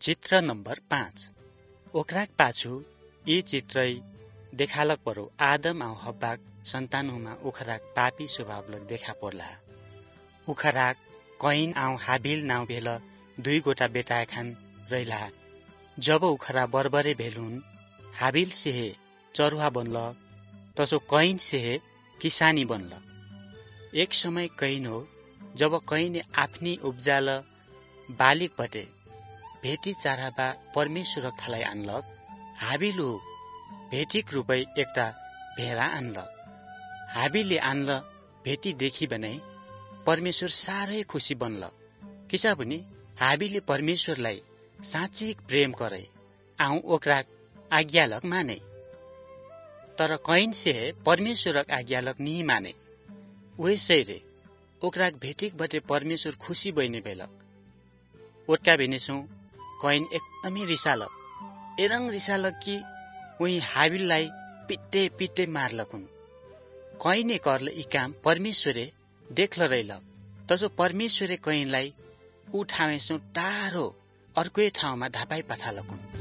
चित्र नम्बर 5 ओखराक पाछु यी चित्रै देखालक परो आदम आउ हब्बाक सन्तानुमा उखराक पापी स्वभावलक देखा पर्ला। उखराक कैन आउ हाबिल नाउ भेल दुई गोटा बेटा खान रहिला। जब उखरा बरबरे भेलुन हाबिल सेहे चरुवा बनल तसो कैन सेहे किसानी बनल। एक समय कैन हो जब कैने आफ्नी उब्जाल बालिक बटे भेटी चाराबा परमेश्वर थालाई आनलक। हाबिल हो भेटीक रूपै एकटा भेडा आनलक। हाबिलले आनल भेटी देखि बनाई परमेश्वर साह्रै खुसी बनल किसाबुनी हाबिलले परमेश्वरलाई साँच्चै प्रेम करे आउ ओकराक आज्ञालक माने। तर कैन से परमेश्वरक आज्ञालक नहीं माने। वैसे रे ओकराक भेटीक बटे परमेश्वर खुसी बइने भेलक। ओटका भेनेसु कैन एकदमै रिसालक एरङ रिसालक कि उही हाबिललाई पिट्टे पिट्टे मारलकुन। कैने करल यी काम परमेश्वरे देखल रहिलक तसो परमेश्वरे कैनलाई ऊ ठाउँसु टाढो अर्कै ठाउँमा धापाई पठालकुन।